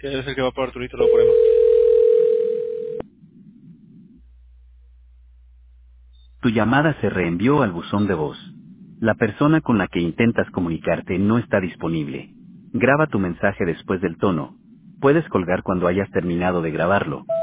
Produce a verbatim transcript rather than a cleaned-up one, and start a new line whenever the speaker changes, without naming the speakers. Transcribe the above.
Que debe ser que va por Arturito, luego por Emma.
Tu llamada se reenvió al buzón de voz. La persona con la que intentas comunicarte no está disponible. Graba tu mensaje después del tono. Puedes colgar cuando hayas terminado de grabarlo.